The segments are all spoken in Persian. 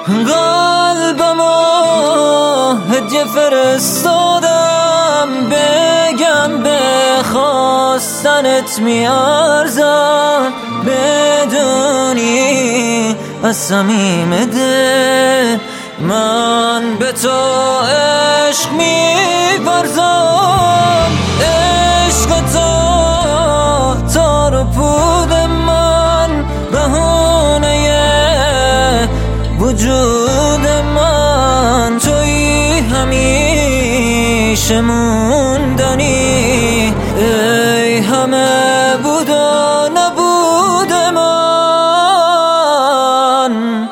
قلبمو هدیه فرستادم، بگم به خواستنت میارزم، بدونی از صمیم دل من به تو عشق می‌ورزم. عشق تو تار و پود من، بهونه وجود من، تویی همیشه موندنی، ای همه بود و نبود من.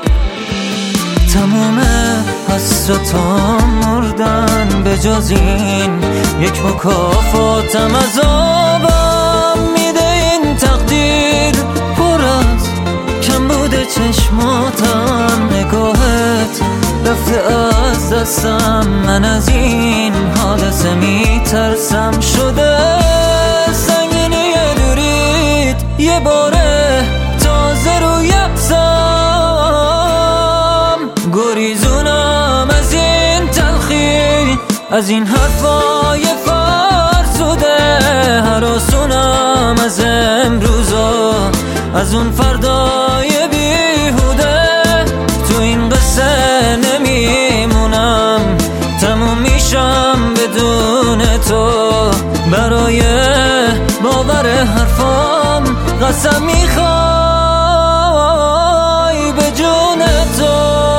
تموم حسرتام مردن، به جز این یک مکافاتم عذابم میده این تقدیر، پر از کم بوده چشماتم، نگاهت رفته از دستم، من از این حادثه میترسم، شده سنگینی دوریت یه باره تازه رو یبسم. گریزونم از این تلخی، از این حرفای فرسوده، هراسونم از امروزا، از اون فردای بیهوده، تو این قصه نمیمونم، تموم میشم بدون تو، برای باور حرفام قسم میخوای به جون تو.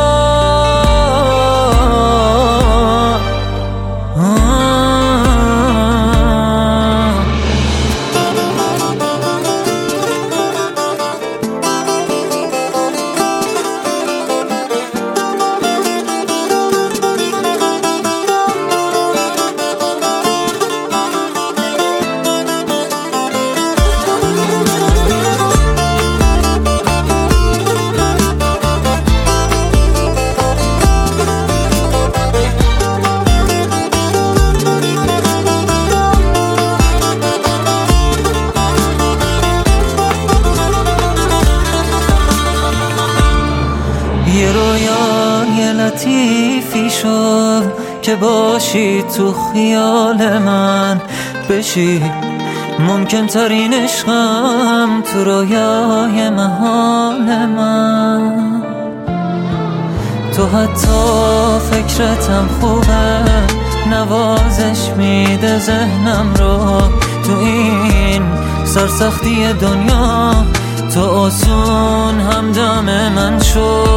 یه رویای لطیفی شد که باشی تو خیال من، بشی ممکن ترین عشقم تو رویای محال من. تو حتی فکرتم خوبه، نوازش میده ذهنم رو، تو این سرسختی دنیا تو آسون همدم من شو.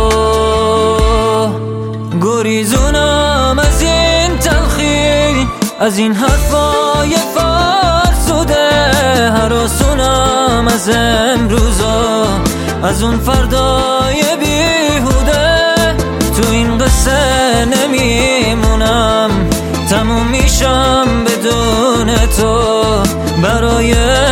گریزونم از این تلخی، از این حرفای فرسوده، هراسونم از امروزا، از اون فردای بیهوده، تو این قصه نمیمونم، تموم میشم بدون تو، برای